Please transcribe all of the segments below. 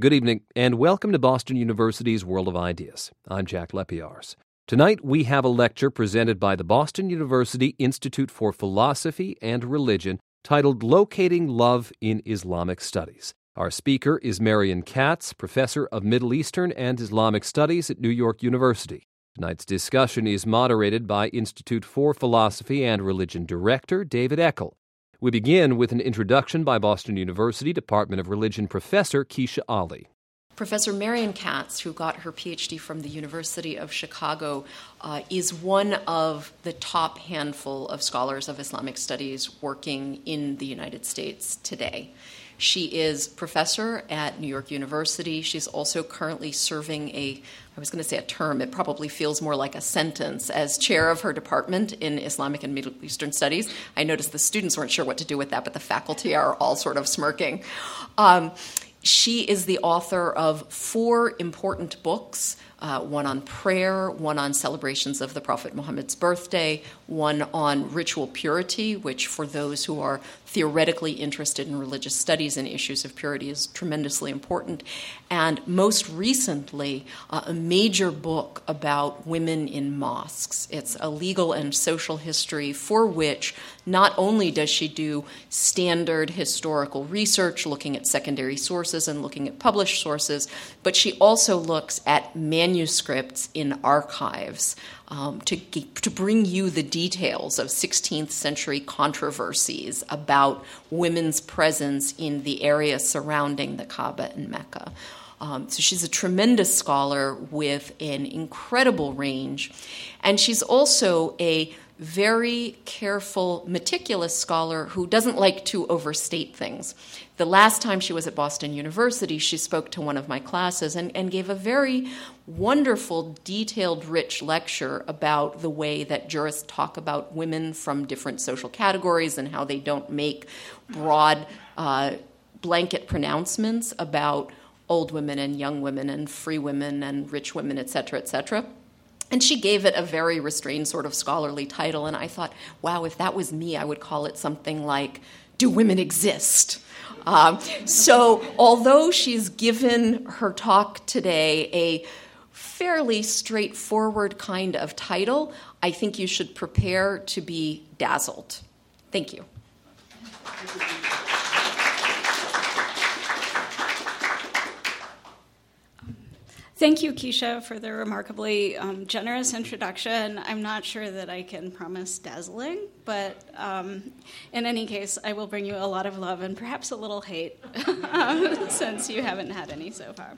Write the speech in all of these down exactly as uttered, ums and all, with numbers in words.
Good evening, and welcome to Boston University's World of Ideas. I'm Jack Lepiars. Tonight, we have a lecture presented by the Boston University Institute for Philosophy and Religion titled Locating Love in Islamic Studies. Our speaker is Marian Katz, professor of Middle Eastern and Islamic Studies at New York University. Tonight's discussion is moderated by Institute for Philosophy and Religion Director David Eckel. We begin with an introduction by Boston University Department of Religion professor Keisha Ali. Professor Marian Katz, who got her P H D from the University of Chicago, uh, is one of the top handful of scholars of Islamic studies working in the United States today. She is professor at New York University. She's also currently serving a, I was going to say a term, it probably feels more like a sentence, as chair of her department in Islamic and Middle Eastern Studies. I noticed the students weren't sure what to do with that, but the faculty are all sort of smirking. Um, she is the author of four important books, uh, one on prayer, one on celebrations of the Prophet Muhammad's birthday, one on ritual purity, which for those who are theoretically interested in religious studies and issues of purity is tremendously important, and most recently, uh, a major book about women in mosques. It's a legal and social history for which not only does she do standard historical research, looking at secondary sources and looking at published sources, but she also looks at manuscripts in archives Um, to, to bring you the details of sixteenth century controversies about women's presence in the area surrounding the Kaaba in Mecca. Um, so she's a tremendous scholar with an incredible range. And she's also a very careful, meticulous scholar who doesn't like to overstate things. The last time she was at Boston University, she spoke to one of my classes and, and gave a very wonderful, detailed, rich lecture about the way that jurists talk about women from different social categories and how they don't make broad uh, blanket pronouncements about old women and young women and free women and rich women, et cetera, et cetera. And she gave it a very restrained sort of scholarly title, and I thought, wow, if that was me, I would call it something like, Do Women Exist? Um, so although she's given her talk today a fairly straightforward kind of title, I think you should prepare to be dazzled. Thank you. Thank you, Keisha, for the remarkably um, generous introduction. I'm not sure that I can promise dazzling, but um, in any case, I will bring you a lot of love and perhaps a little hate, um, since you haven't had any so far.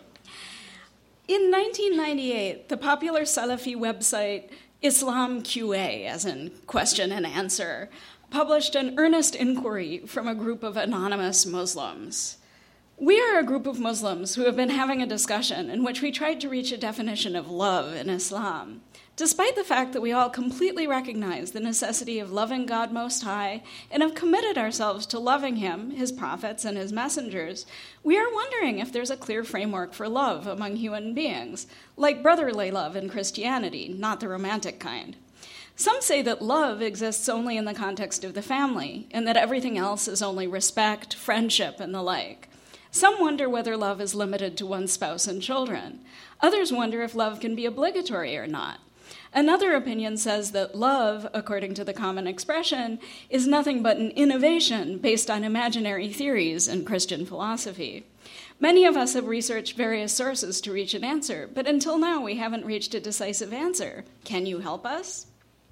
In nineteen ninety-eight, the popular Salafi website Islam Q A, as in question and answer, published an earnest inquiry from a group of anonymous Muslims. We are a group of Muslims who have been having a discussion in which we tried to reach a definition of love in Islam. Despite the fact that we all completely recognize the necessity of loving God Most High and have committed ourselves to loving Him, His prophets, and His messengers, we are wondering if there's a clear framework for love among human beings, like brotherly love in Christianity, not the romantic kind. Some say that love exists only in the context of the family, and that everything else is only respect, friendship, and the like. Some wonder whether love is limited to one's spouse and children. Others wonder if love can be obligatory or not. Another opinion says that love, according to the common expression, is nothing but an innovation based on imaginary theories in Christian philosophy. Many of us have researched various sources to reach an answer, but until now we haven't reached a decisive answer. Can you help us?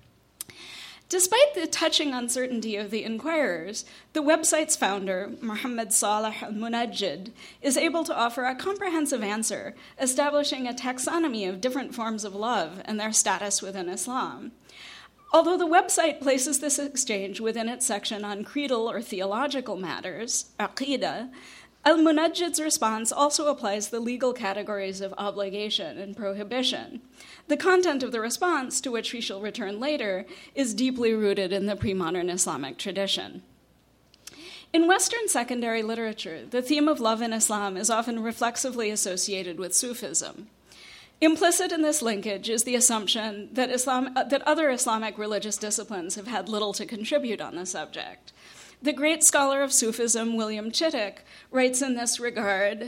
Despite the touching uncertainty of the inquirers, the website's founder, Muhammad Salih al-Munajjid, is able to offer a comprehensive answer, establishing a taxonomy of different forms of love and their status within Islam. Although the website places this exchange within its section on creedal or theological matters, aqidah, al-Munajjid's response also applies the legal categories of obligation and prohibition. The content of the response, to which we shall return later, is deeply rooted in the pre-modern Islamic tradition. In Western secondary literature, the theme of love in Islam is often reflexively associated with Sufism. Implicit in this linkage is the assumption that, Islam, that other Islamic religious disciplines have had little to contribute on the subject. The great scholar of Sufism, William Chittick, writes in this regard,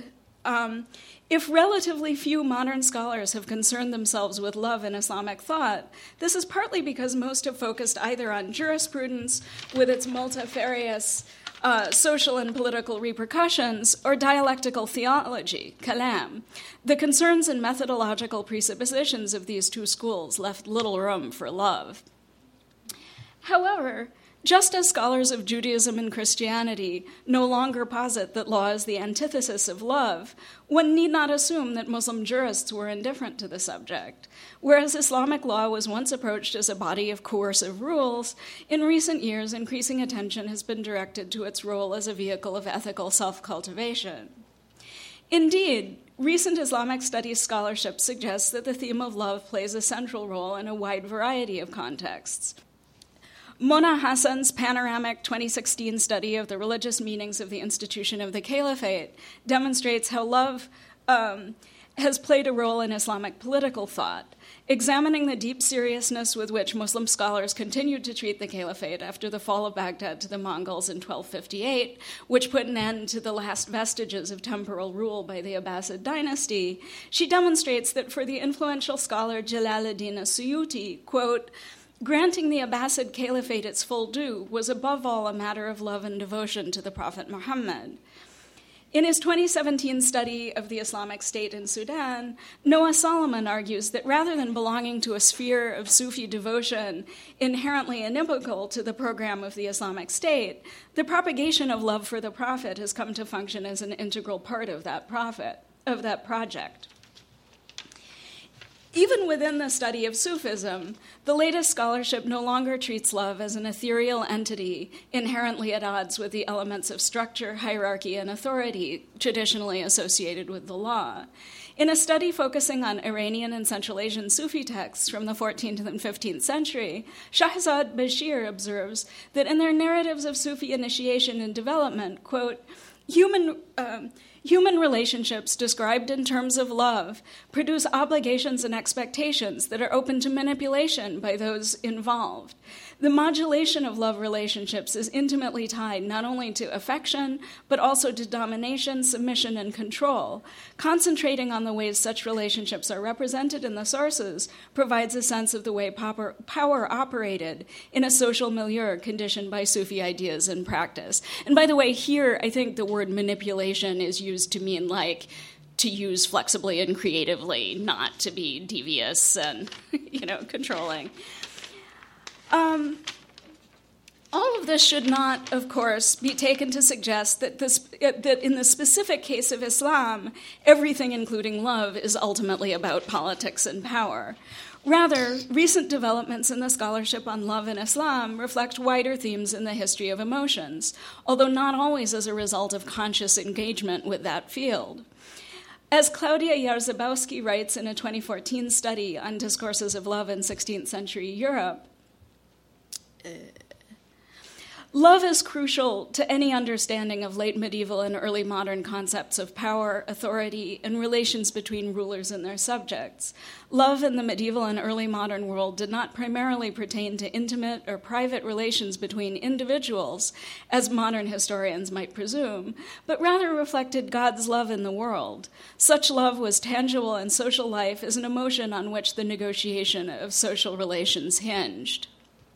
Um, if relatively few modern scholars have concerned themselves with love in Islamic thought, this is partly because most have focused either on jurisprudence with its multifarious uh, social and political repercussions, or dialectical theology, kalam. The concerns and methodological presuppositions of these two schools left little room for love. However, just as scholars of Judaism and Christianity no longer posit that law is the antithesis of love, one need not assume that Muslim jurists were indifferent to the subject. Whereas Islamic law was once approached as a body of coercive rules, in recent years increasing attention has been directed to its role as a vehicle of ethical self-cultivation. Indeed, recent Islamic studies scholarship suggests that the theme of love plays a central role in a wide variety of contexts. Mona Hassan's panoramic twenty sixteen study of the religious meanings of the institution of the caliphate demonstrates how love um, has played a role in Islamic political thought, examining the deep seriousness with which Muslim scholars continued to treat the caliphate after the fall of Baghdad to the Mongols in twelve fifty-eight, which put an end to the last vestiges of temporal rule by the Abbasid dynasty. She demonstrates that for the influential scholar Jalaluddin as-Suyuti, quote, granting the Abbasid Caliphate its full due was above all a matter of love and devotion to the Prophet Muhammad. In his twenty seventeen study of the Islamic State in Sudan, Noah Solomon argues that rather than belonging to a sphere of Sufi devotion inherently inimical to the program of the Islamic State, the propagation of love for the Prophet has come to function as an integral part of that prophet, of that project. Even within the study of Sufism, the latest scholarship no longer treats love as an ethereal entity inherently at odds with the elements of structure, hierarchy, and authority traditionally associated with the law. In a study focusing on Iranian and Central Asian Sufi texts from the fourteenth and fifteenth century, Shahzad Bashir observes that in their narratives of Sufi initiation and development, quote, human... Um, Human relationships described in terms of love produce obligations and expectations that are open to manipulation by those involved. The modulation of love relationships is intimately tied not only to affection, but also to domination, submission, and control. Concentrating on the ways such relationships are represented in the sources provides a sense of the way power, power operated in a social milieu conditioned by Sufi ideas and practice. And by the way, here I think the word manipulation is used to mean like to use flexibly and creatively, not to be devious and, you know, controlling. Um, all of this should not, of course, be taken to suggest that, this, that in the specific case of Islam, everything, including love, is ultimately about politics and power. Rather, recent developments in the scholarship on love in Islam reflect wider themes in the history of emotions, although not always as a result of conscious engagement with that field. As Claudia Jarzabowski writes in a twenty fourteen study on discourses of love in sixteenth century Europe, uh, love is crucial to any understanding of late medieval and early modern concepts of power, authority, and relations between rulers and their subjects. Love in the medieval and early modern world did not primarily pertain to intimate or private relations between individuals, as modern historians might presume, but rather reflected God's love in the world. Such love was tangible in social life as an emotion on which the negotiation of social relations hinged.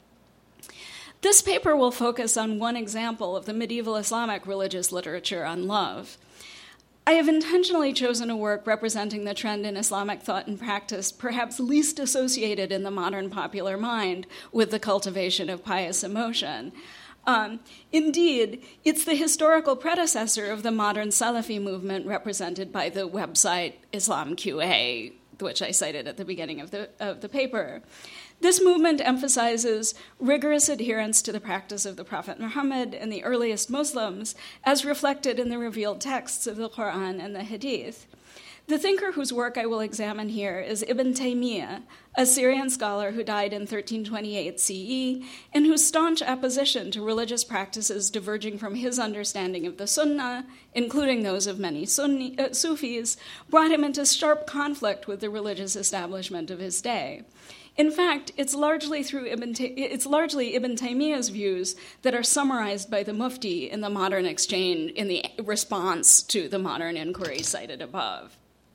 This paper will focus on one example of the medieval Islamic religious literature on love. I have intentionally chosen a work representing the trend in Islamic thought and practice perhaps least associated in the modern popular mind with the cultivation of pious emotion. Um, indeed, it's the historical predecessor of the modern Salafi movement represented by the website Islam Q A, which I cited at the beginning of the, of the paper. This movement emphasizes rigorous adherence to the practice of the Prophet Muhammad and the earliest Muslims, as reflected in the revealed texts of the Quran and the Hadith. The thinker whose work I will examine here is Ibn Taymiyyah, a Syrian scholar who died in thirteen twenty-eight C E, and whose staunch opposition to religious practices diverging from his understanding of the Sunnah, including those of many Sunni, uh, Sufis, brought him into sharp conflict with the religious establishment of his day. In fact, it's largely through Ibn Ta- it's largely Ibn Taymiyyah's views that are summarized by the Mufti in the Modern Exchange in the response to the Modern Inquiry cited above.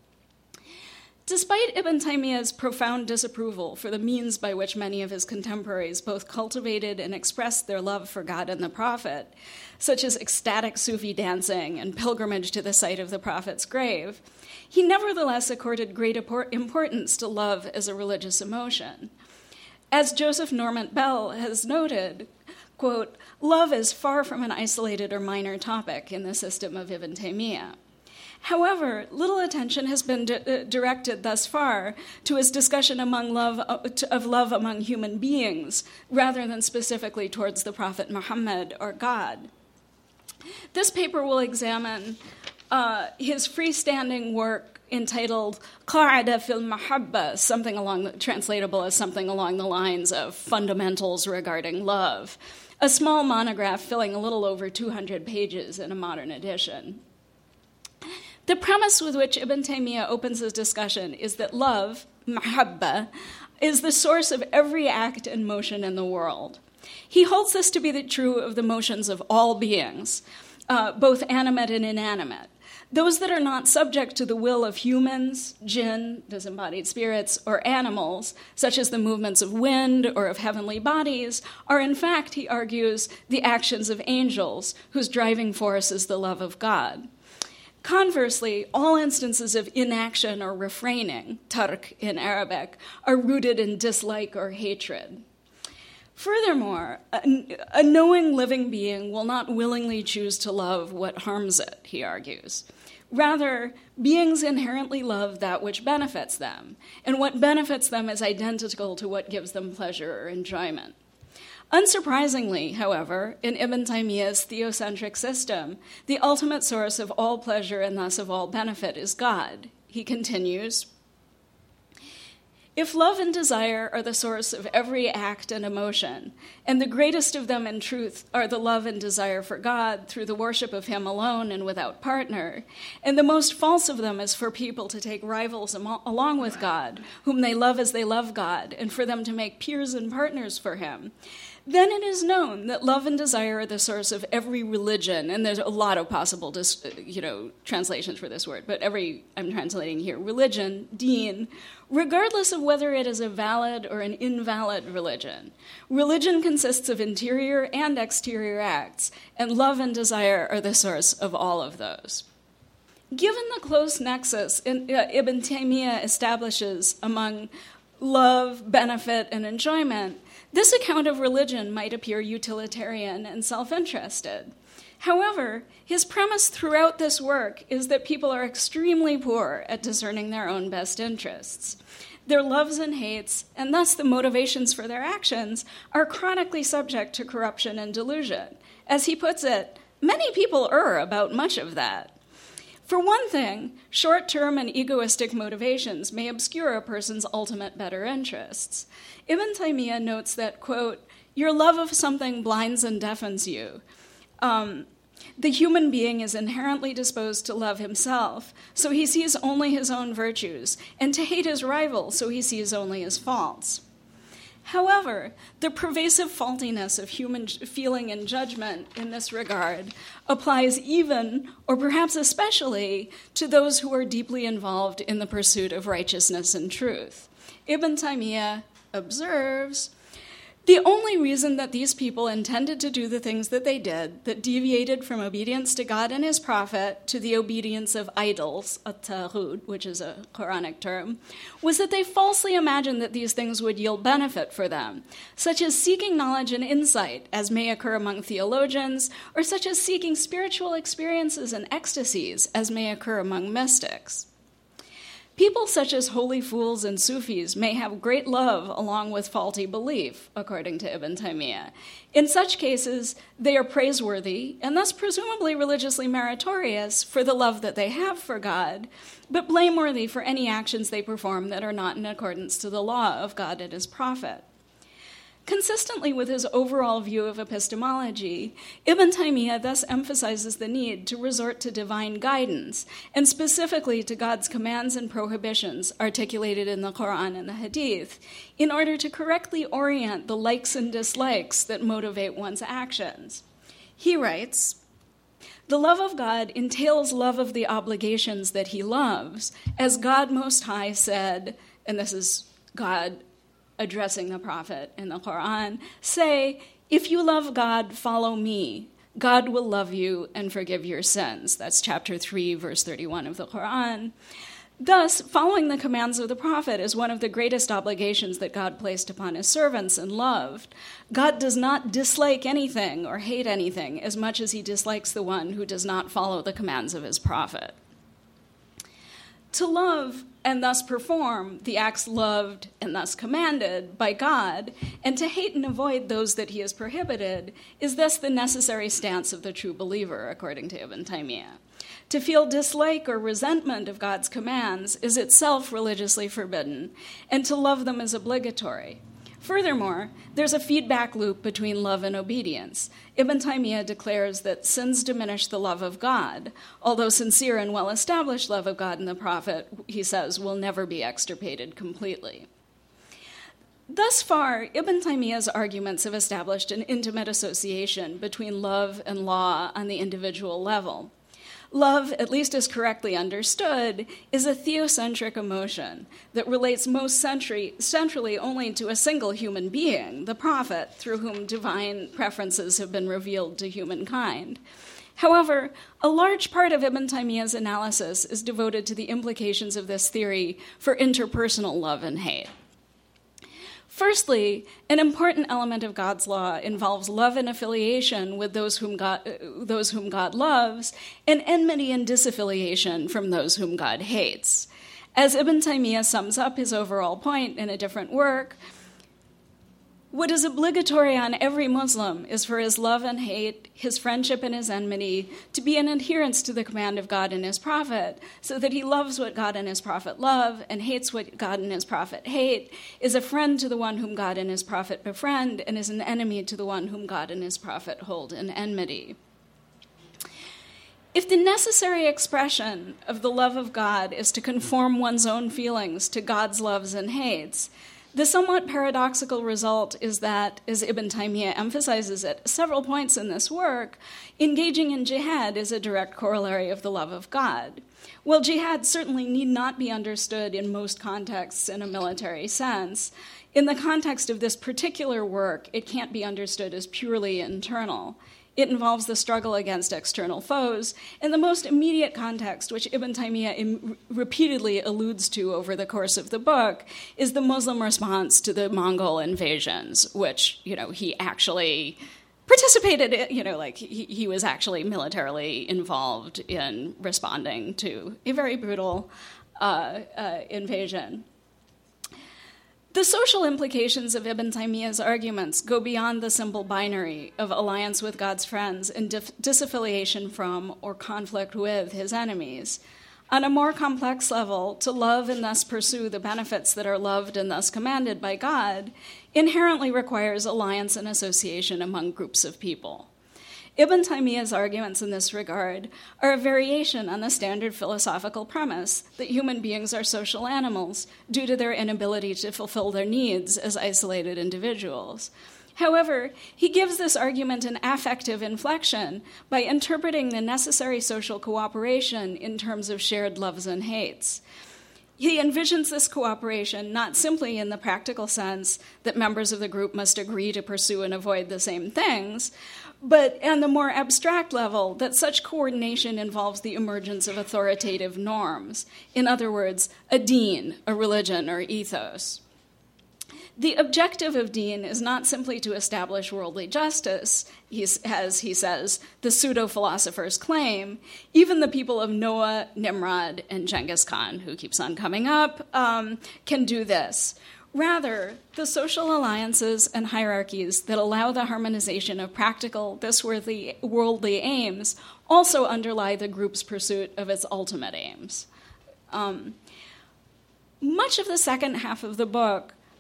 Despite Ibn Taymiyyah's profound disapproval for the means by which many of his contemporaries both cultivated and expressed their love for God and the Prophet, such as ecstatic Sufi dancing and pilgrimage to the site of the Prophet's grave, he nevertheless accorded great importance to love as a religious emotion. As Joseph Normand Bell has noted, quote, love is far from an isolated or minor topic in the system of Ibn Taymiyyah. However, little attention has been di- directed thus far to his discussion among love, uh, of love among human beings, rather than specifically towards the Prophet Muhammad or God. This paper will examine uh, his freestanding work entitled Qa'ada fil Mahabba, something along the, translatable as something along the lines of Fundamentals Regarding Love, a small monograph filling a little over two hundred pages in a modern edition. The premise with which Ibn Taymiyyah opens his discussion is that love, mahabba, is the source of every act and motion in the world. He holds this to be the true of the motions of all beings, uh, both animate and inanimate. Those that are not subject to the will of humans, jinn, disembodied spirits, or animals, such as the movements of wind or of heavenly bodies, are in fact, he argues, the actions of angels, whose driving force is the love of God. Conversely, all instances of inaction or refraining, tark in Arabic, are rooted in dislike or hatred. Furthermore, a, a knowing living being will not willingly choose to love what harms it, he argues. Rather, beings inherently love that which benefits them, and what benefits them is identical to what gives them pleasure or enjoyment. Unsurprisingly, however, in Ibn Taymiyyah's theocentric system, the ultimate source of all pleasure and thus of all benefit is God. He continues, if love and desire are the source of every act and emotion, and the greatest of them in truth are the love and desire for God through the worship of him alone and without partner, and the most false of them is for people to take rivals am- along with God, whom they love as they love God, and for them to make peers and partners for him, then it is known that love and desire are the source of every religion, and there's a lot of possible, dis, you know, translations for this word, but every, I'm translating here, religion, deen, regardless of whether it is a valid or an invalid religion. Religion consists of interior and exterior acts, and love and desire are the source of all of those. Given the close nexus in, uh, Ibn Taymiyyah establishes among love, benefit, and enjoyment, this account of religion might appear utilitarian and self-interested. However, his premise throughout this work is that people are extremely poor at discerning their own best interests. Their loves and hates, and thus the motivations for their actions, are chronically subject to corruption and delusion. As he puts it, many people err about much of that. For one thing, short-term and egoistic motivations may obscure a person's ultimate better interests. Ibn Taymiyyah notes that, quote, your love of something blinds and deafens you. Um, the human being is inherently disposed to love himself, so he sees only his own virtues, and to hate his rival, so he sees only his faults. However, the pervasive faultiness of human feeling and judgment in this regard applies even, or perhaps especially, to those who are deeply involved in the pursuit of righteousness and truth. Ibn Taymiyyah observes, the only reason that these people intended to do the things that they did, that deviated from obedience to God and his prophet to the obedience of idols, at-taghut, which is a Quranic term, was that they falsely imagined that these things would yield benefit for them, such as seeking knowledge and insight, as may occur among theologians, or such as seeking spiritual experiences and ecstasies, as may occur among mystics. People such as holy fools and Sufis may have great love along with faulty belief, according to Ibn Taymiyyah. In such cases, they are praiseworthy and thus presumably religiously meritorious for the love that they have for God, but blameworthy for any actions they perform that are not in accordance to the law of God and his prophet. Consistently with his overall view of epistemology, Ibn Taymiyyah thus emphasizes the need to resort to divine guidance, and specifically to God's commands and prohibitions articulated in the Quran and the Hadith, in order to correctly orient the likes and dislikes that motivate one's actions. He writes, "The love of God entails love of the obligations that he loves, as God Most High said," and this is God addressing the prophet in the Quran, "say, if you love God, follow me. God will love you and forgive your sins." That's chapter three, verse thirty-one of the Quran. Thus, following the commands of the prophet is one of the greatest obligations that God placed upon his servants and loved. God does not dislike anything or hate anything as much as he dislikes the one who does not follow the commands of his prophet. To love and thus perform the acts loved and thus commanded by God, and to hate and avoid those that he has prohibited, is thus the necessary stance of the true believer, according to Ibn Taymiyyah. To feel dislike or resentment of God's commands is itself religiously forbidden, and to love them is obligatory. Furthermore, there's a feedback loop between love and obedience. Ibn Taymiyyah declares that sins diminish the love of God, although sincere and well-established love of God and the Prophet, he says, will never be extirpated completely. Thus far, Ibn Taymiyyah's arguments have established an intimate association between love and law on the individual level. Love, at least as correctly understood, is a theocentric emotion that relates most centrally, centrally only to a single human being, the prophet, through whom divine preferences have been revealed to humankind. However, a large part of Ibn Taymiyyah's analysis is devoted to the implications of this theory for interpersonal love and hate. Firstly, an important element of God's law involves love and affiliation with those whom God, uh, those whom God loves, and enmity and disaffiliation from those whom God hates. As Ibn Taymiyyah sums up his overall point in a different work, what is obligatory on every Muslim is for his love and hate, his friendship and his enmity, to be in adherence to the command of God and his prophet, so that he loves what God and his prophet love and hates what God and his prophet hate, is a friend to the one whom God and his prophet befriend, and is an enemy to the one whom God and his prophet hold in enmity. If the necessary expression of the love of God is to conform one's own feelings to God's loves and hates, the somewhat paradoxical result is that, as Ibn Taymiyyah emphasizes at several points in this work, engaging in jihad is a direct corollary of the love of God. While jihad certainly need not be understood in most contexts in a military sense, in the context of this particular work, it can't be understood as purely internal. It involves the struggle against external foes, and the most immediate context, which Ibn Taymiyyah im- repeatedly alludes to over the course of the book, is the Muslim response to the Mongol invasions, which, you know, he actually participated in, you know, like he, he was actually militarily involved in responding to a very brutal uh, uh, invasion. The social implications of Ibn Taymiyyah's arguments go beyond the simple binary of alliance with God's friends and dif- disaffiliation from or conflict with his enemies. On a more complex level, to love and thus pursue the benefits that are loved and thus commanded by God inherently requires alliance and association among groups of people. Ibn Taymiyyah's arguments in this regard are a variation on the standard philosophical premise that human beings are social animals due to their inability to fulfill their needs as isolated individuals. However, he gives this argument an affective inflection by interpreting the necessary social cooperation in terms of shared loves and hates. He envisions this cooperation not simply in the practical sense that members of the group must agree to pursue and avoid the same things, but on the more abstract level, that such coordination involves the emergence of authoritative norms. In other words, a deen, a religion, or ethos. The objective of deen is not simply to establish worldly justice, as he says, the pseudo-philosophers claim. Even the people of Noah, Nimrod, and Genghis Khan, who keeps on coming up, um, can do this. Rather, the social alliances and hierarchies that allow the harmonization of practical, this-worthy, worldly aims also underlie the group's pursuit of its ultimate aims. Um, much of the second half of the book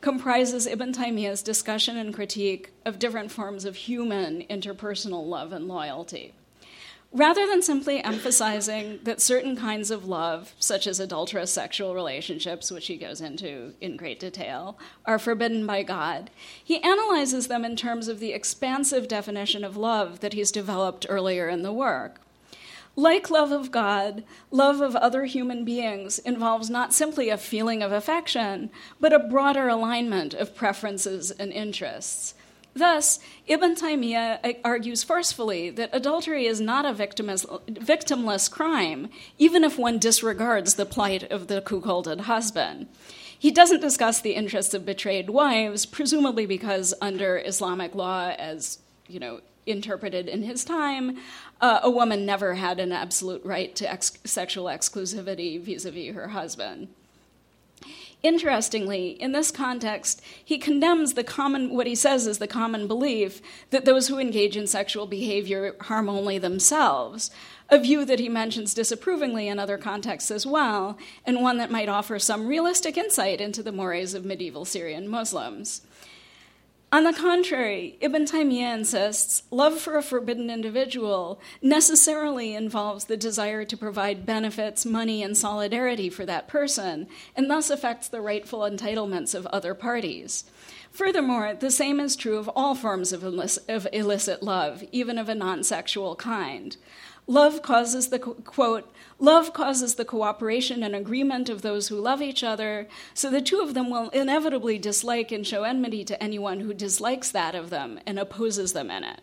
comprises Ibn Taymiyyah's discussion and critique of different forms of human interpersonal love and loyalty. Rather than simply emphasizing that certain kinds of love, such as adulterous sexual relationships, which he goes into in great detail, are forbidden by God, he analyzes them in terms of the expansive definition of love that he's developed earlier in the work. Like love of God, love of other human beings involves not simply a feeling of affection, but a broader alignment of preferences and interests. Thus, Ibn Taymiyyah argues forcefully that adultery is not a victimless, victimless crime, even if one disregards the plight of the cuckolded husband. He doesn't discuss the interests of betrayed wives, presumably because under Islamic law, as you know, interpreted in his time, uh, a woman never had an absolute right to ex- sexual exclusivity vis-a-vis her husband. Interestingly, in this context, he condemns the common, what he says is the common belief that those who engage in sexual behavior harm only themselves, a view that he mentions disapprovingly in other contexts as well, and one that might offer some realistic insight into the mores of medieval Syrian Muslims. On the contrary, Ibn Taymiyyah insists love for a forbidden individual necessarily involves the desire to provide benefits, money, and solidarity for that person, and thus affects the rightful entitlements of other parties. Furthermore, the same is true of all forms of illicit, of illicit love, even of a non-sexual kind. Love causes the, quote, love causes the cooperation and agreement of those who love each other, so the two of them will inevitably dislike and show enmity to anyone who dislikes that of them and opposes them in it.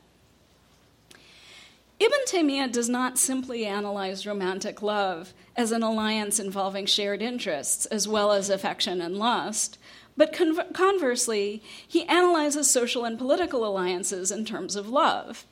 Ibn Taymiyyah does not simply analyze romantic love as an alliance involving shared interests as well as affection and lust, but con- conversely, he analyzes social and political alliances in terms of love.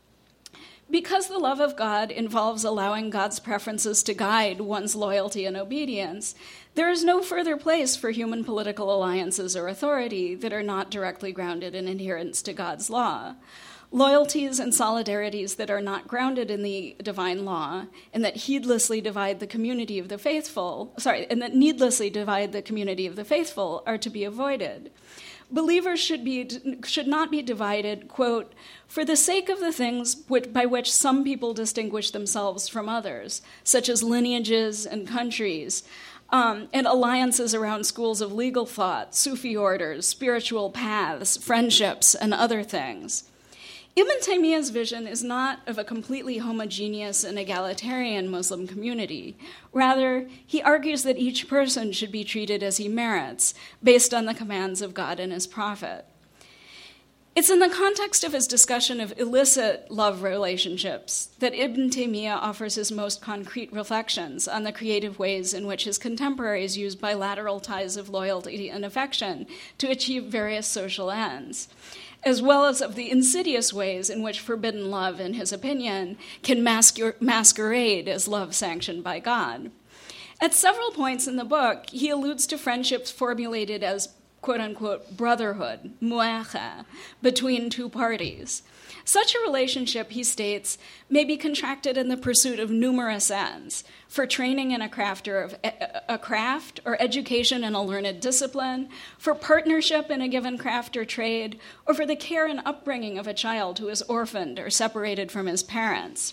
Because the love of God involves allowing God's preferences to guide one's loyalty and obedience, there is no further place for human political alliances or authority that are not directly grounded in adherence to God's law. Loyalties and solidarities that are not grounded in the divine law and that heedlessly divide the community of the faithful, sorry, and that needlessly divide the community of the faithful are to be avoided. Believers should be should not be divided, quote, for the sake of the things which, by which some people distinguish themselves from others, such as lineages and countries, um, and alliances around schools of legal thought, Sufi orders, spiritual paths, friendships, and other things. Ibn Taymiyyah's vision is not of a completely homogeneous and egalitarian Muslim community. Rather, he argues that each person should be treated as he merits, based on the commands of God and his prophet. It's in the context of his discussion of illicit love relationships that Ibn Taymiyyah offers his most concrete reflections on the creative ways in which his contemporaries use bilateral ties of loyalty and affection to achieve various social ends, as well as of the insidious ways in which forbidden love, in his opinion, can masquer- masquerade as love sanctioned by God. At several points in the book, he alludes to friendships formulated as quote-unquote brotherhood, mu'akha, between two parties. Such a relationship, he states, may be contracted in the pursuit of numerous ends, for training in a, crafter of, a craft or education in a learned discipline, for partnership in a given craft or trade, or for the care and upbringing of a child who is orphaned or separated from his parents.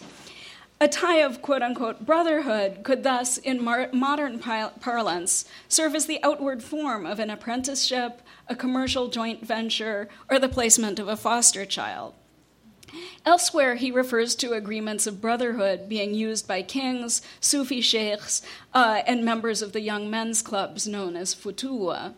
A tie of quote-unquote brotherhood could thus, in mar- modern par- parlance, serve as the outward form of an apprenticeship, a commercial joint venture, or the placement of a foster child. Elsewhere, he refers to agreements of brotherhood being used by kings, Sufi sheikhs, uh, and members of the young men's clubs known as futuwa.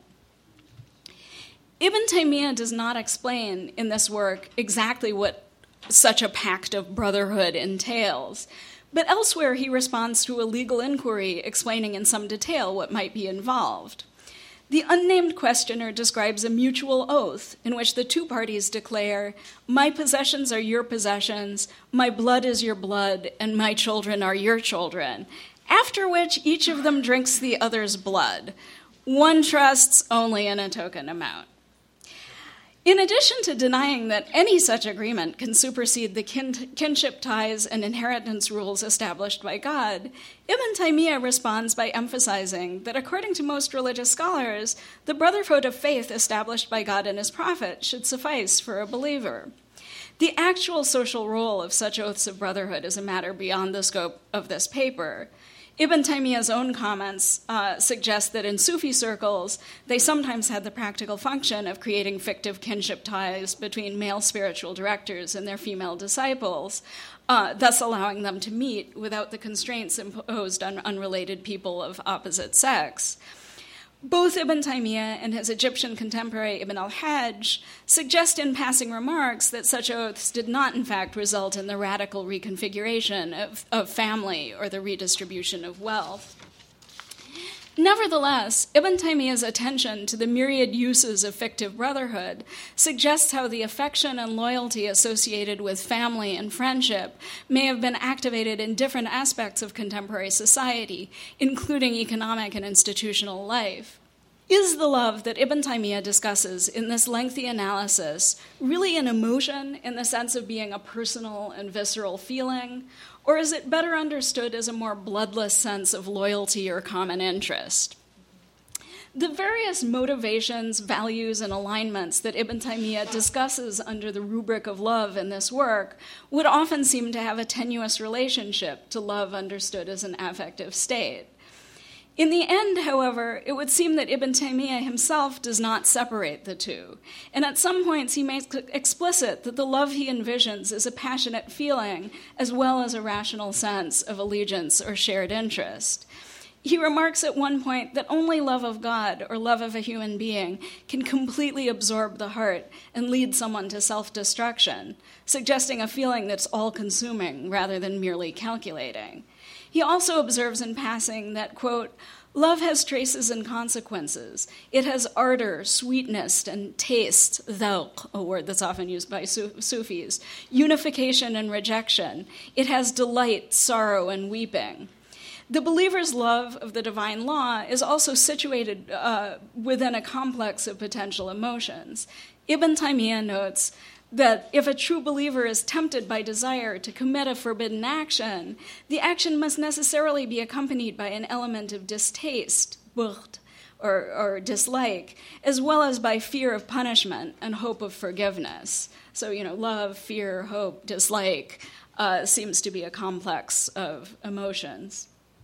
Ibn Taymiyyah does not explain in this work exactly what such a pact of brotherhood entails, but elsewhere he responds to a legal inquiry explaining in some detail what might be involved. The unnamed questioner describes a mutual oath in which the two parties declare, "My possessions are your possessions, my blood is your blood, and my children are your children," after which each of them drinks the other's blood. One trusts only in a token amount. In addition to denying that any such agreement can supersede the kin- kinship ties and inheritance rules established by God, Ibn Taymiyyah responds by emphasizing that according to most religious scholars, the brotherhood of faith established by God and his prophet should suffice for a believer. The actual social role of such oaths of brotherhood is a matter beyond the scope of this paper. Ibn Taymiyyah's own comments uh, suggest that in Sufi circles, they sometimes had the practical function of creating fictive kinship ties between male spiritual directors and their female disciples, uh, thus allowing them to meet without the constraints imposed on unrelated people of opposite sex. Both Ibn Taymiyyah and his Egyptian contemporary Ibn al-Hajj suggest in passing remarks that such oaths did not in fact result in the radical reconfiguration of, of family or the redistribution of wealth. Nevertheless, Ibn Taymiyyah's attention to the myriad uses of fictive brotherhood suggests how the affection and loyalty associated with family and friendship may have been activated in different aspects of contemporary society, including economic and institutional life. Is the love that Ibn Taymiyyah discusses in this lengthy analysis really an emotion in the sense of being a personal and visceral feeling, or is it better understood as a more bloodless sense of loyalty or common interest? The various motivations, values, and alignments that Ibn Taymiyyah discusses under the rubric of love in this work would often seem to have a tenuous relationship to love understood as an affective state. In the end, however, it would seem that Ibn Taymiyyah himself does not separate the two, and at some points he makes explicit that the love he envisions is a passionate feeling as well as a rational sense of allegiance or shared interest. He remarks at one point that only love of God or love of a human being can completely absorb the heart and lead someone to self-destruction, suggesting a feeling that's all-consuming rather than merely calculating. He also observes in passing that, quote, love has traces and consequences. It has ardor, sweetness, and taste, dhawq, a word that's often used by Sufis, unification and rejection. It has delight, sorrow, and weeping. The believer's love of the divine law is also situated uh, within a complex of potential emotions. Ibn Taymiyyah notes that if a true believer is tempted by desire to commit a forbidden action, the action must necessarily be accompanied by an element of distaste, bughd, or, or dislike, as well as by fear of punishment and hope of forgiveness. So, you know, love, fear, hope, dislike uh, seems to be a complex of emotions.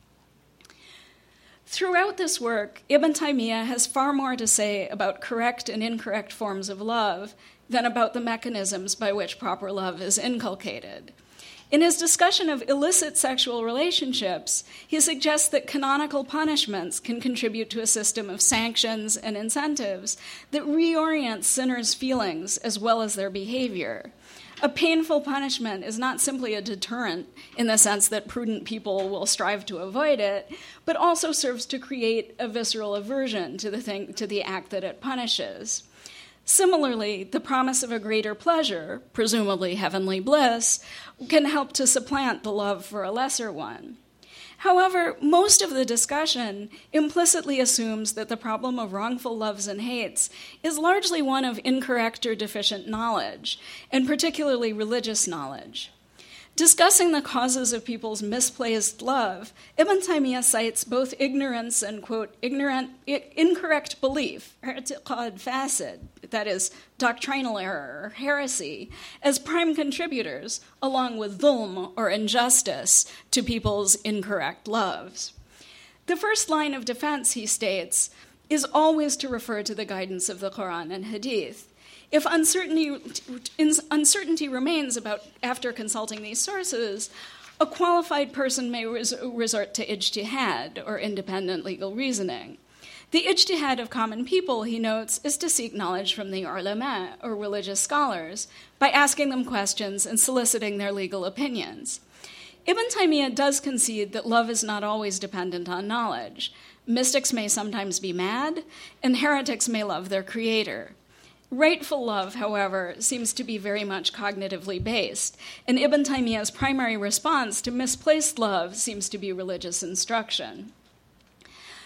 Throughout this work, Ibn Taymiyyah has far more to say about correct and incorrect forms of love than about the mechanisms by which proper love is inculcated. In his discussion of illicit sexual relationships, he suggests that canonical punishments can contribute to a system of sanctions and incentives that reorient sinners' feelings as well as their behavior. A painful punishment is not simply a deterrent in the sense that prudent people will strive to avoid it, but also serves to create a visceral aversion to the thing, to the act that it punishes. Similarly, the promise of a greater pleasure, presumably heavenly bliss, can help to supplant the love for a lesser one. However, most of the discussion implicitly assumes that the problem of wrongful loves and hates is largely one of incorrect or deficient knowledge, and particularly religious knowledge. Discussing the causes of people's misplaced love, Ibn Taymiyyah cites both ignorance and, quote, ignorant, I- incorrect belief, i'tiqad fasid, that is, doctrinal error or heresy, as prime contributors, along with dhulm or injustice, to people's incorrect loves. The first line of defense, he states, is always to refer to the guidance of the Quran and Hadith. If uncertainty, uncertainty remains about after consulting these sources, a qualified person may res- resort to ijtihad, or independent legal reasoning. The ijtihad of common people, he notes, is to seek knowledge from the ulama, or religious scholars, by asking them questions and soliciting their legal opinions. Ibn Taymiyyah does concede that love is not always dependent on knowledge. Mystics may sometimes be mad, and heretics may love their creator. Rightful love, however, seems to be very much cognitively based, and Ibn Taymiyyah's primary response to misplaced love seems to be religious instruction.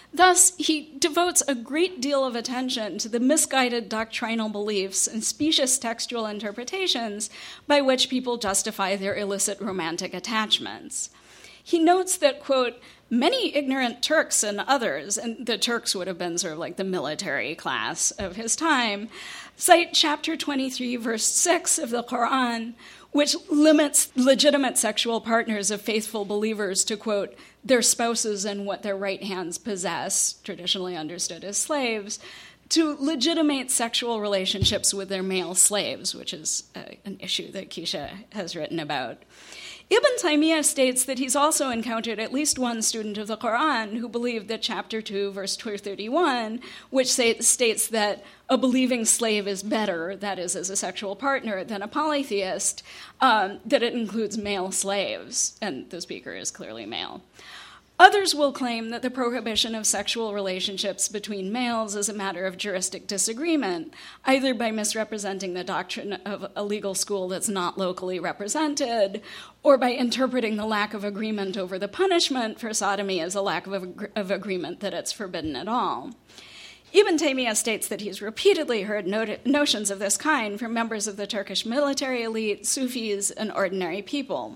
Thus, he devotes a great deal of attention to the misguided doctrinal beliefs and specious textual interpretations by which people justify their illicit romantic attachments. He notes that, quote, many ignorant Turks and others, and the Turks would have been sort of like the military class of his time, cite chapter twenty-three, verse six of the Quran, which limits legitimate sexual partners of faithful believers to, quote, their spouses and what their right hands possess, traditionally understood as slaves, to legitimate sexual relationships with their male slaves, which is uh, an issue that Keisha has written about. Ibn Taymiyyah states that he's also encountered at least one student of the Quran who believed that chapter two, verse two thirty-one, which say, states that a believing slave is better, that is, as a sexual partner, than a polytheist, um, that it includes male slaves, and the speaker is clearly male. Others will claim that the prohibition of sexual relationships between males is a matter of juristic disagreement, either by misrepresenting the doctrine of a legal school that's not locally represented, or by interpreting the lack of agreement over the punishment for sodomy as a lack of, ag- of agreement that it's forbidden at all. Ibn Taymiyyah states that he's repeatedly heard not- notions of this kind from members of the Turkish military elite, Sufis, and ordinary people.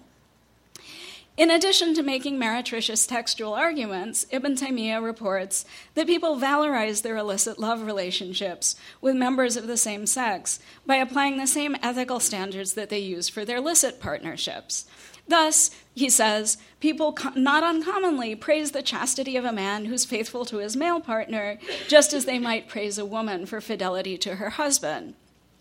In addition to making meretricious textual arguments, Ibn Taymiyyah reports that people valorize their illicit love relationships with members of the same sex by applying the same ethical standards that they use for their licit partnerships. Thus, he says, people not uncommonly praise the chastity of a man who's faithful to his male partner, just as they might praise a woman for fidelity to her husband.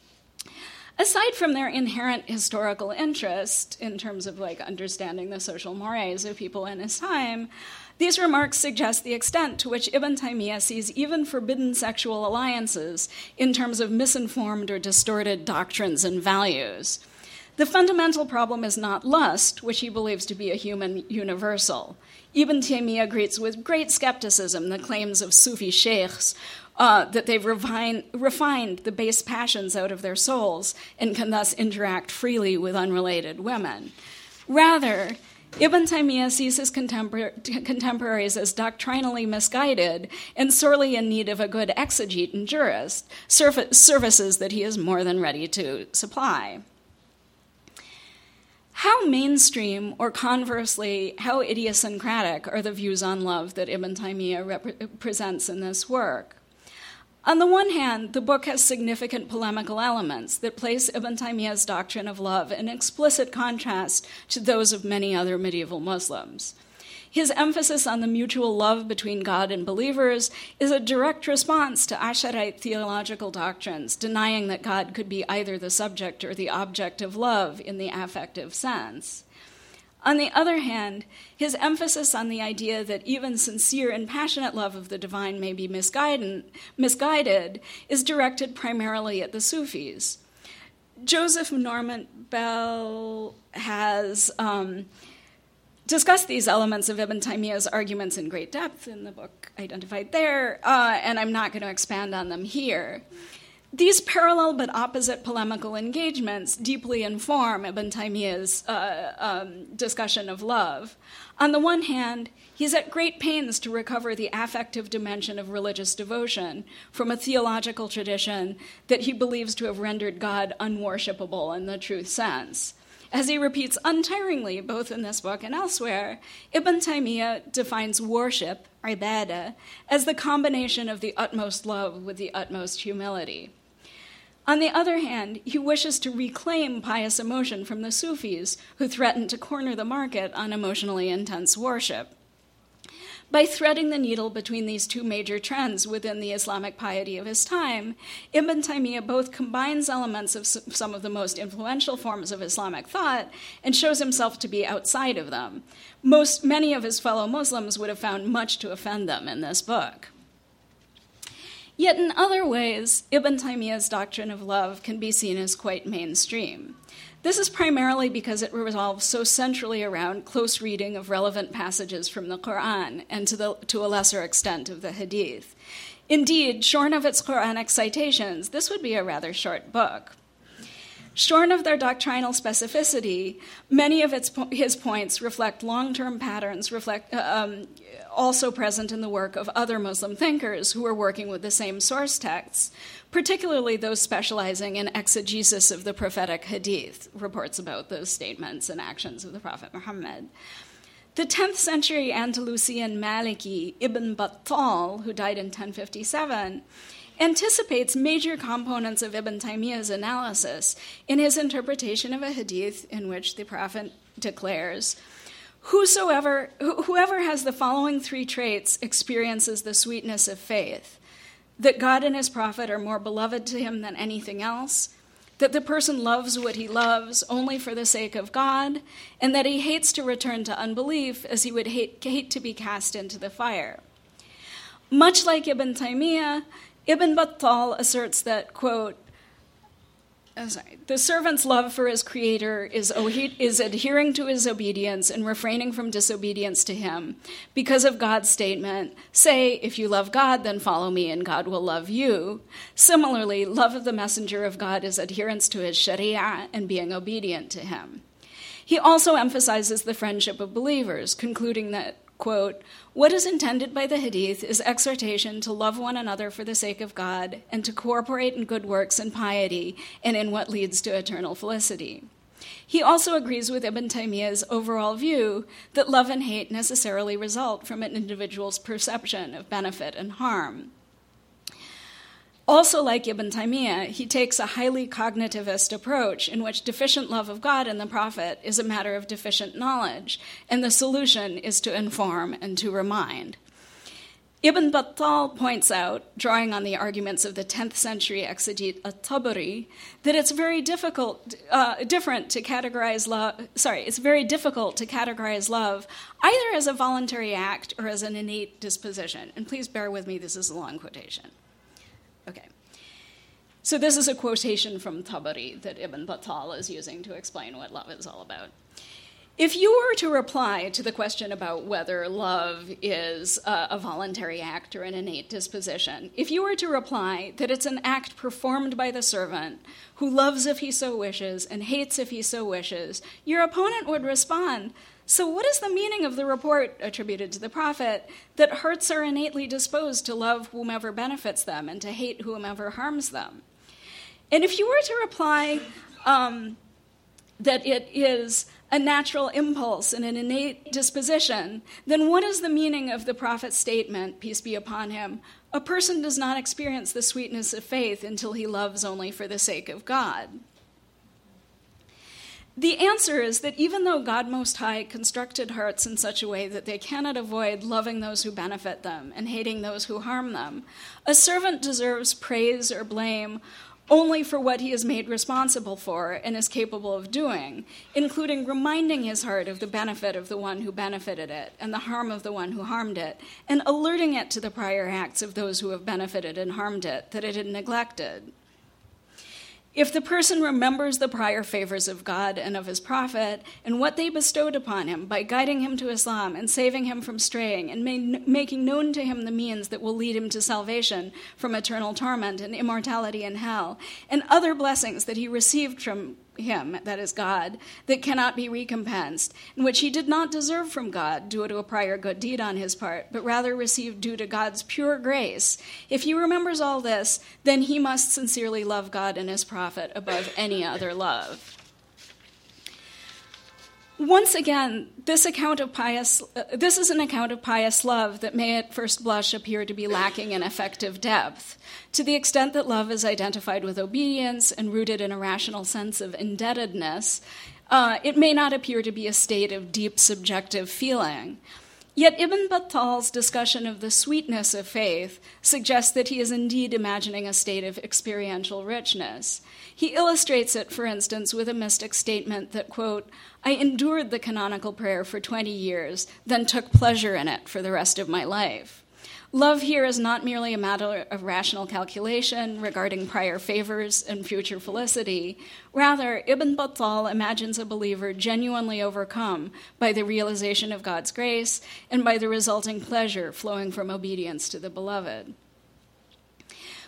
Aside from their inherent historical interest in terms of like understanding the social mores of people in his time, these remarks suggest the extent to which Ibn Taymiyyah sees even forbidden sexual alliances in terms of misinformed or distorted doctrines and values. The fundamental problem is not lust, which he believes to be a human universal. Ibn Taymiyyah greets with great skepticism the claims of Sufi sheikhs Uh, that they've refine, refined the base passions out of their souls and can thus interact freely with unrelated women. Rather, Ibn Taymiyyah sees his contempor- contemporaries as doctrinally misguided and sorely in need of a good exegete and jurist, surf- services that he is more than ready to supply. How mainstream, or conversely, how idiosyncratic are the views on love that Ibn Taymiyyah rep- presents in this work? On the one hand, the book has significant polemical elements that place Ibn Taymiyyah's doctrine of love in explicit contrast to those of many other medieval Muslims. His emphasis on the mutual love between God and believers is a direct response to Asharite theological doctrines, denying that God could be either the subject or the object of love in the affective sense. On the other hand, his emphasis on the idea that even sincere and passionate love of the divine may be misguided, misguided is directed primarily at the Sufis. Joseph Normand Bell has um, discussed these elements of Ibn Taymiyyah's arguments in great depth in the book identified there, uh, and I'm not going to expand on them here. These parallel but opposite polemical engagements deeply inform Ibn Taymiyyah's uh, um, discussion of love. On the one hand, he's at great pains to recover the affective dimension of religious devotion from a theological tradition that he believes to have rendered God unworshipable in the true sense. As he repeats untiringly, both in this book and elsewhere, Ibn Taymiyyah defines worship, ibadah, as the combination of the utmost love with the utmost humility. On the other hand, he wishes to reclaim pious emotion from the Sufis, who threaten to corner the market on emotionally intense worship. By threading the needle between these two major trends within the Islamic piety of his time, Ibn Taymiyyah both combines elements of some of the most influential forms of Islamic thought and shows himself to be outside of them. Most, many of his fellow Muslims would have found much to offend them in this book. Yet in other ways, Ibn Taymiyyah's doctrine of love can be seen as quite mainstream. This is primarily because it revolves so centrally around close reading of relevant passages from the Quran and to, the, to a lesser extent of the Hadith. Indeed, shorn of its Quranic citations, this would be a rather short book. Shorn of their doctrinal specificity, many of its, his points reflect long-term patterns reflect, um, also present in the work of other Muslim thinkers who are working with the same source texts, particularly those specializing in exegesis of the prophetic hadith, reports about those statements and actions of the Prophet Muhammad. The tenth century Andalusian Maliki Ibn Battal, who died in ten fifty-seven, anticipates major components of Ibn Taymiyyah's analysis in his interpretation of a hadith in which the Prophet declares, Whosoever, whoever has the following three traits experiences the sweetness of faith: that God and his Prophet are more beloved to him than anything else, that the person loves what he loves only for the sake of God, and that he hates to return to unbelief as he would hate, hate to be cast into the fire. Much like Ibn Taymiyyah, Ibn Battal asserts that, quote, oh, sorry, the servant's love for his creator is, is adhering to his obedience and refraining from disobedience to him because of God's statement, say, if you love God, then follow me and God will love you. Similarly, love of the messenger of God is adherence to his sharia and being obedient to him. He also emphasizes the friendship of believers, concluding that, quote, what is intended by the hadith is exhortation to love one another for the sake of God and to cooperate in good works and piety and in what leads to eternal felicity. He also agrees with Ibn Taymiyyah's overall view that love and hate necessarily result from an individual's perception of benefit and harm. Also, like Ibn Taymiyyah, he takes a highly cognitivist approach in which deficient love of God and the Prophet is a matter of deficient knowledge, and the solution is to inform and to remind. Ibn Battal points out, drawing on the arguments of the tenth century exegete at-Tabari, that it's very difficult, uh, different to categorize love. Sorry, it's very difficult to categorize love either as a voluntary act or as an innate disposition. And please bear with me; this is a long quotation. Okay. So this is a quotation from Tabari that Ibn Battal is using to explain what love is all about. If you were to reply to the question about whether love is a, a voluntary act or an innate disposition, if you were to reply that it's an act performed by the servant who loves if he so wishes and hates if he so wishes, your opponent would respond, so what is the meaning of the report attributed to the Prophet that hearts are innately disposed to love whomever benefits them and to hate whomever harms them? And if you were to reply um, that it is a natural impulse and an innate disposition, then what is the meaning of the Prophet's statement, peace be upon him, a person does not experience the sweetness of faith until he loves only for the sake of God? The answer is that even though God Most High constructed hearts in such a way that they cannot avoid loving those who benefit them and hating those who harm them, a servant deserves praise or blame only for what he is made responsible for and is capable of doing, including reminding his heart of the benefit of the one who benefited it and the harm of the one who harmed it, and alerting it to the prior acts of those who have benefited and harmed it that it had neglected. If the person remembers the prior favors of God and of his Prophet and what they bestowed upon him by guiding him to Islam and saving him from straying and ma- making known to him the means that will lead him to salvation from eternal torment and immortality in hell, and other blessings that he received from him, that is God, that cannot be recompensed, and which he did not deserve from God due to a prior good deed on his part, but rather received due to God's pure grace, if he remembers all this, then he must sincerely love God and his Prophet above any other love. Once again, this account of pious, uh, this is an account of pious love that may at first blush appear to be lacking in effective depth. To the extent that love is identified with obedience and rooted in a rational sense of indebtedness, uh, it may not appear to be a state of deep subjective feeling. Yet Ibn Battal's discussion of the sweetness of faith suggests that he is indeed imagining a state of experiential richness. He illustrates it, for instance, with a mystic statement that, quote, I endured the canonical prayer for twenty years, then took pleasure in it for the rest of my life. Love here is not merely a matter of rational calculation regarding prior favors and future felicity. Rather, Ibn Battal imagines a believer genuinely overcome by the realization of God's grace and by the resulting pleasure flowing from obedience to the beloved.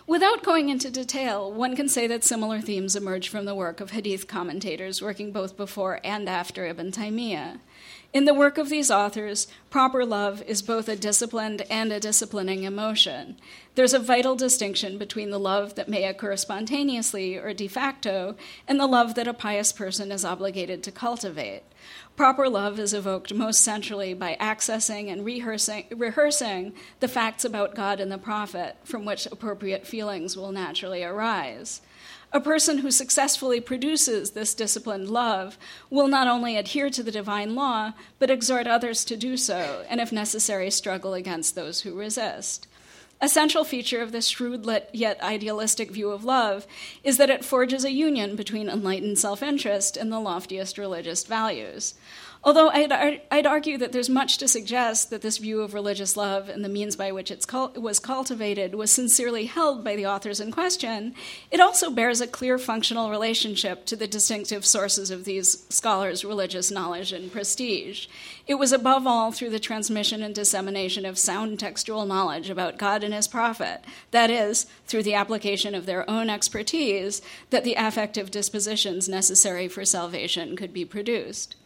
Without going into detail, one can say that similar themes emerge from the work of Hadith commentators working both before and after Ibn Taymiyyah. In the work of these authors, proper love is both a disciplined and a disciplining emotion. There's a vital distinction between the love that may occur spontaneously or de facto and the love that a pious person is obligated to cultivate. Proper love is evoked most centrally by accessing and rehearsing, rehearsing the facts about God and the prophet, from which appropriate feelings will naturally arise. A person who successfully produces this disciplined love will not only adhere to the divine law, but exhort others to do so, and if necessary, struggle against those who resist. A central feature of this shrewd yet idealistic view of love is that it forges a union between enlightened self-interest and the loftiest religious values. Although I'd, I'd argue that there's much to suggest that this view of religious love and the means by which it was cultivated was sincerely held by the authors in question, it also bears a clear functional relationship to the distinctive sources of these scholars' religious knowledge and prestige. It was above all through the transmission and dissemination of sound textual knowledge about God and his prophet, that is, through the application of their own expertise, that the affective dispositions necessary for salvation could be produced.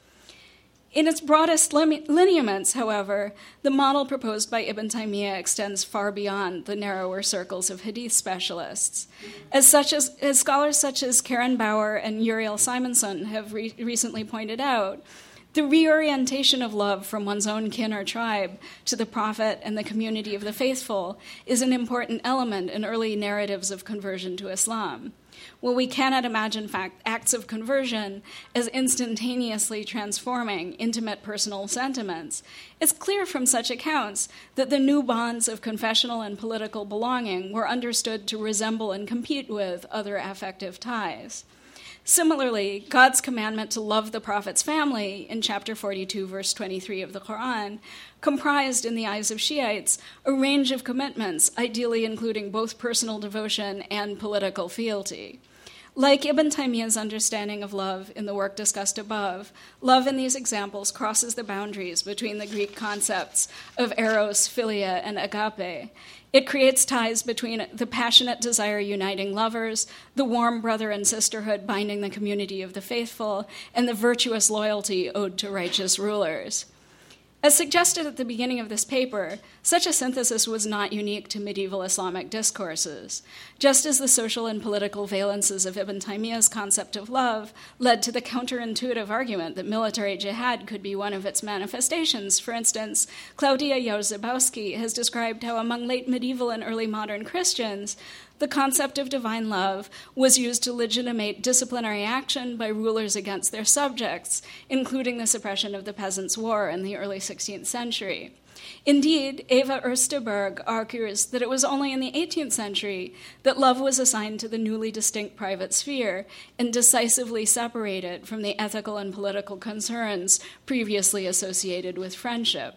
In its broadest lineaments, however, the model proposed by Ibn Taymiyyah extends far beyond the narrower circles of Hadith specialists. As, such as, as scholars such as Karen Bauer and Uriel Simonson have re- recently pointed out, the reorientation of love from one's own kin or tribe to the prophet and the community of the faithful is an important element in early narratives of conversion to Islam. While we cannot imagine fact, acts of conversion as instantaneously transforming intimate personal sentiments, it's clear from such accounts that the new bonds of confessional and political belonging were understood to resemble and compete with other affective ties. Similarly, God's commandment to love the prophet's family in chapter forty-two, verse twenty-three of the Quran, comprised, in the eyes of Shiites, a range of commitments, ideally including both personal devotion and political fealty. Like Ibn Taymiyyah's understanding of love in the work discussed above, love in these examples crosses the boundaries between the Greek concepts of eros, philia, and agape. It creates ties between the passionate desire uniting lovers, the warm brother and sisterhood binding the community of the faithful, and the virtuous loyalty owed to righteous rulers. As suggested at the beginning of this paper, such a synthesis was not unique to medieval Islamic discourses. Just as the social and political valences of Ibn Taymiyyah's concept of love led to the counterintuitive argument that military jihad could be one of its manifestations. For instance, Claudia Jarzembowski has described how among late medieval and early modern Christians, the concept of divine love was used to legitimate disciplinary action by rulers against their subjects, including the suppression of the Peasants' War in the early sixteenth century. Indeed, Eva Ersteberg argues that it was only in the eighteenth century that love was assigned to the newly distinct private sphere and decisively separated from the ethical and political concerns previously associated with friendship.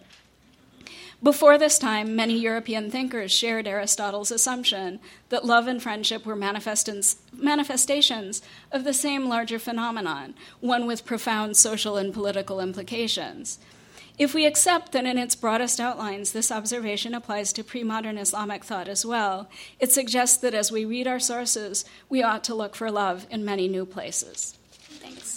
Before this time, many European thinkers shared Aristotle's assumption that love and friendship were manifestations of the same larger phenomenon, one with profound social and political implications. If we accept that in its broadest outlines this observation applies to pre-modern Islamic thought as well, it suggests that as we read our sources, we ought to look for love in many new places. Thanks.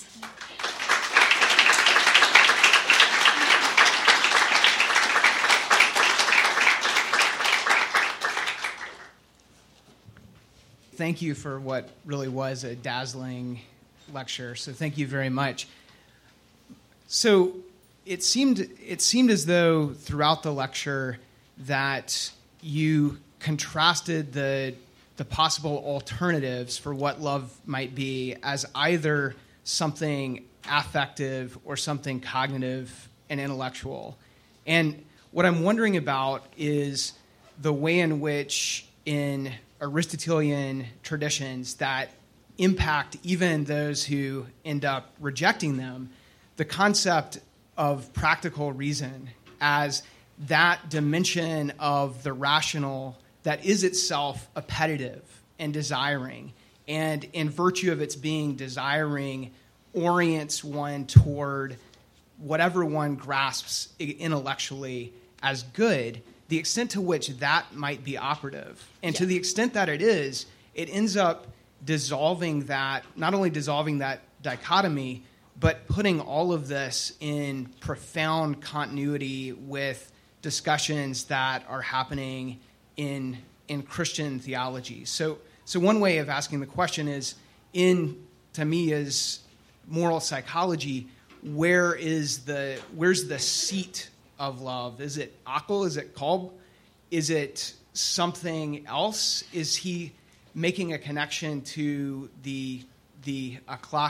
Thank you for what really was a dazzling lecture. So thank you very much. So it seemed it seemed as though throughout the lecture that you contrasted the the possible alternatives for what love might be as either something affective or something cognitive and intellectual. And what I'm wondering about is the way in which in Aristotelian traditions that impact even those who end up rejecting them, the concept of practical reason as that dimension of the rational that is itself appetitive and desiring, and in virtue of its being desiring, orients one toward whatever one grasps intellectually as good, the extent to which that might be operative. And yeah. to the extent that it is, it ends up dissolving that, not only dissolving that dichotomy, but putting all of this in profound continuity with discussions that are happening in in Christian theology. So, so one way of asking the question is, in Tamiya's moral psychology, where is the where's the seat of love? Is it akal? Is it qalb? Is it something else? Is he making a connection to the the akhlaq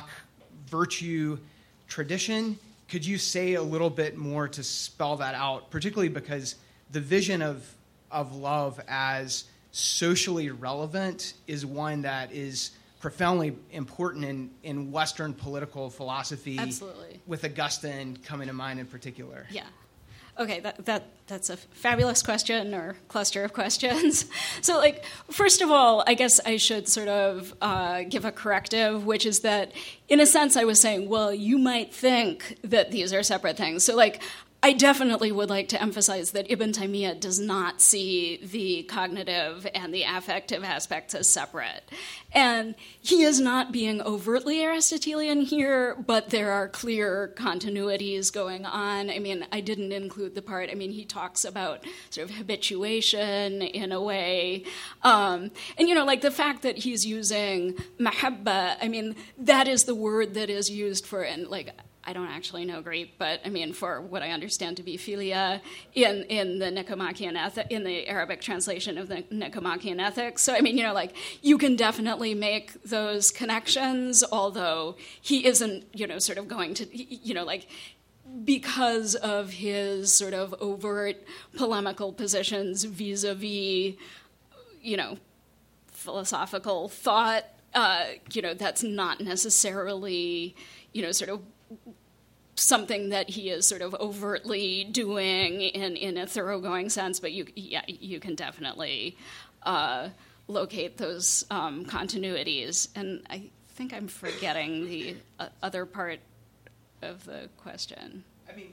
virtue tradition? Could you say a little bit more to spell that out, particularly because the vision of of love as socially relevant is one that is profoundly important in, in Western political philosophy. Absolutely. With Augustine coming to mind in particular. Yeah. Okay, that, that that's a fabulous question or cluster of questions. So, like, first of all, I guess I should sort of uh, give a corrective, which is that, in a sense, I was saying, well, you might think that these are separate things. So, like, I definitely would like to emphasize that Ibn Taymiyyah does not see the cognitive and the affective aspects as separate. And he is not being overtly Aristotelian here, but there are clear continuities going on. I mean, I didn't include the part, I mean, he talks about sort of habituation in a way. Um, and, you know, like the fact that he's using mahabba, I mean, that is the word that is used for, and like, I don't actually know Greek, but I mean, for what I understand to be philia in, in the Nicomachean Ethics, in the Arabic translation of the Nicomachean Ethics. So, I mean, you know, like, you can definitely make those connections, although he isn't, you know, sort of going to, you know, like, because of his sort of overt polemical positions vis-a-vis, you know, philosophical thought, uh, you know, that's not necessarily, you know, sort of something that he is sort of overtly doing in, in a thoroughgoing sense, but you yeah you can definitely uh, locate those um, continuities. And I think I'm forgetting the uh, other part of the question. I mean,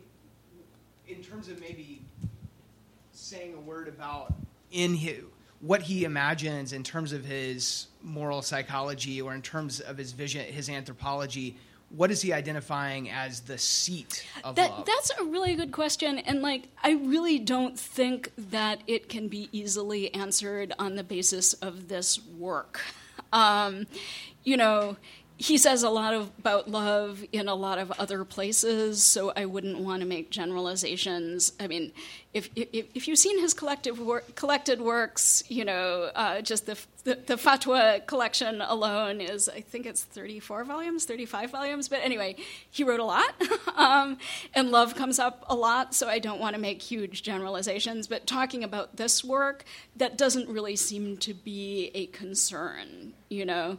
in terms of maybe saying a word about in his, what he imagines in terms of his moral psychology or in terms of his vision, his anthropology, what is he identifying as the seat of that, love? That's a really good question, and like I really don't think that it can be easily answered on the basis of this work. Um, you know, he says a lot of, about love in a lot of other places, so I wouldn't want to make generalizations. I mean, if if, if you've seen his collective work, collected works, you know, uh, just the, the the Fatwa collection alone is, I think it's thirty-four volumes, thirty-five volumes. But anyway, he wrote a lot, um, and love comes up a lot, so I don't want to make huge generalizations. But talking about this work, that doesn't really seem to be a concern, you know.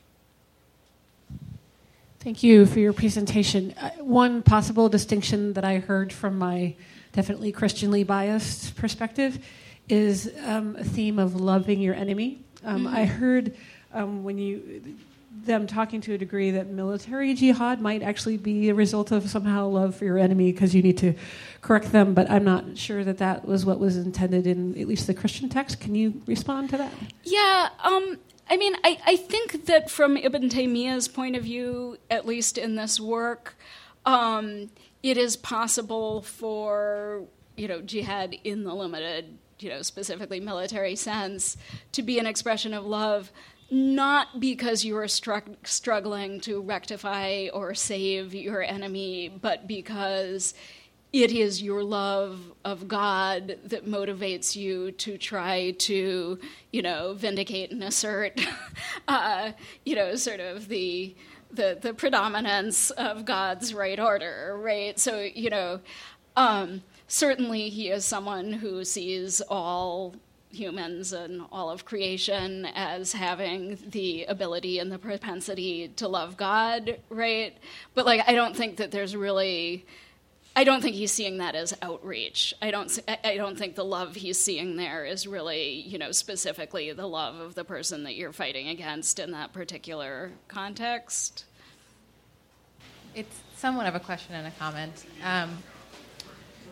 Thank you for your presentation. Uh, one possible distinction that I heard from my definitely Christianly biased perspective is um, a theme of loving your enemy. Um, mm-hmm. I heard um, when you them talking to a degree that military jihad might actually be a result of somehow love for your enemy because you need to correct them, but I'm not sure that that was what was intended in at least the Christian text. Can you respond to that? Yeah, um... I mean, I, I think that from Ibn Taymiyyah's point of view, at least in this work, um, it is possible for, you know, jihad in the limited, you know, specifically military sense, to be an expression of love, not because you are stru- struggling to rectify or save your enemy, but because it is your love of God that motivates you to try to, you know, vindicate and assert, uh, you know, sort of the, the the predominance of God's right order, right? So, you know, um, certainly he is someone who sees all humans and all of creation as having the ability and the propensity to love God, right? But, like, I don't think that there's really... I don't think he's seeing that as outreach. I don't. I don't think the love he's seeing there is really, you know, specifically the love of the person that you're fighting against in that particular context. It's somewhat of a question and a comment. Um,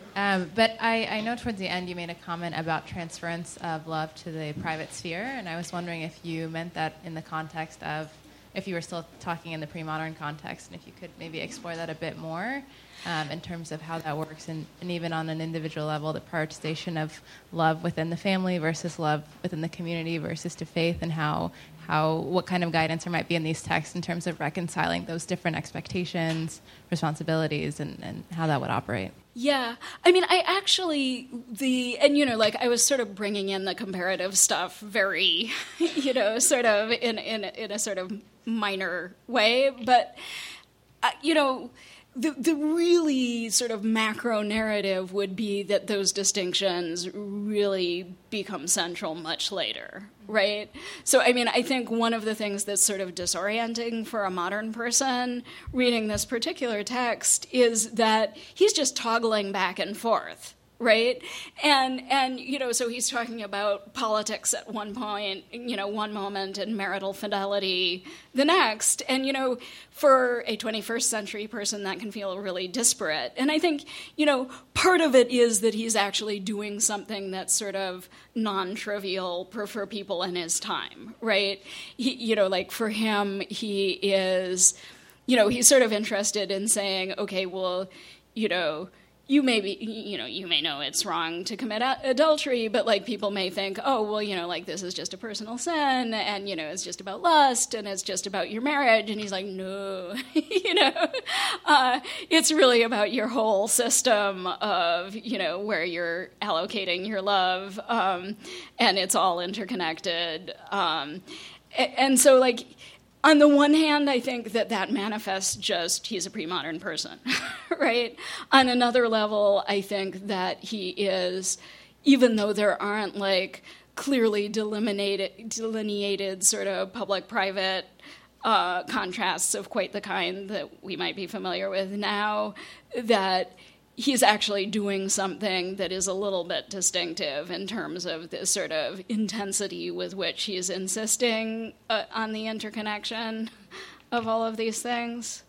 Um, but I, I know towards the end you made a comment about transference of love to the private sphere, and I was wondering if you meant that in the context of, if you were still talking in the pre-modern context, and if you could maybe explore that a bit more um, in terms of how that works, and, and even on an individual level, the prioritization of love within the family versus love within the community versus to faith, and how how what kind of guidance there might be in these texts in terms of reconciling those different expectations, responsibilities, and, and how that would operate. Yeah, I mean, I actually, the, and you know, like I was sort of bringing in the comparative stuff very, you know, sort of in, in, in a sort of minor way, but, uh, you know, the, the really sort of macro narrative would be that those distinctions really become central much later, right? So, I mean, I think one of the things that's sort of disorienting for a modern person reading this particular text is that he's just toggling back and forth, right? And, and you know, so he's talking about politics at one point, you know, one moment, and marital fidelity the next. And, you know, for a twenty-first century person, that can feel really disparate. And I think, you know, part of it is that he's actually doing something that's sort of non-trivial for, for people in his time, right? He, you know, like for him, he is, you know, he's sort of interested in saying, okay, well, you know, you may be, you know, you may know it's wrong to commit adultery, but like people may think, oh, well, you know, like this is just a personal sin, and you know, it's just about lust, and it's just about your marriage. And he's like, no, you know, uh, it's really about your whole system of, you know, where you're allocating your love, um, and it's all interconnected. Um, and, and so, like, on the one hand, I think that that manifests just he's a pre-modern person, right? On another level, I think that he is, even though there aren't like clearly delineated, delineated sort of public-private uh, contrasts of quite the kind that we might be familiar with now, that he's actually doing something that is a little bit distinctive in terms of the sort of intensity with which he's insisting uh, on the interconnection of all of these things.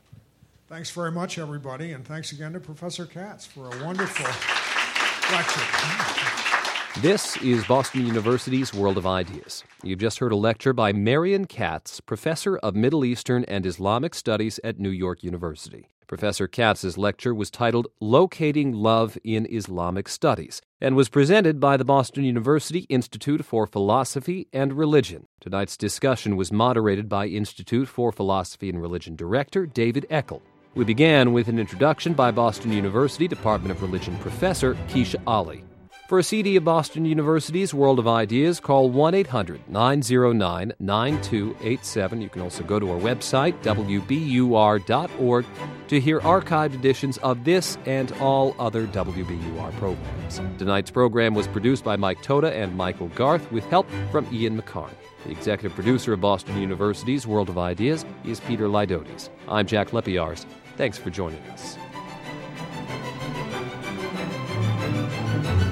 Thanks very much, everybody, and thanks again to Professor Katz for a wonderful lecture. This is Boston University's World of Ideas. You've just heard a lecture by Marian Katz, Professor of Middle Eastern and Islamic Studies at New York University. Professor Katz's lecture was titled Locating Love in Islamic Studies and was presented by the Boston University Institute for Philosophy and Religion. Tonight's discussion was moderated by Institute for Philosophy and Religion Director David Eckel. We began with an introduction by Boston University Department of Religion Professor Keisha Ali. For a C D of Boston University's World of Ideas, call one eight hundred nine oh nine nine two eight seven. You can also go to our website, w b u r dot org, to hear archived editions of this and all other W B U R programs. Tonight's program was produced by Mike Toda and Michael Garth with help from Ian McCarn. The executive producer of Boston University's World of Ideas is Peter Lydotes. I'm Jack Lepiars. Thanks for joining us.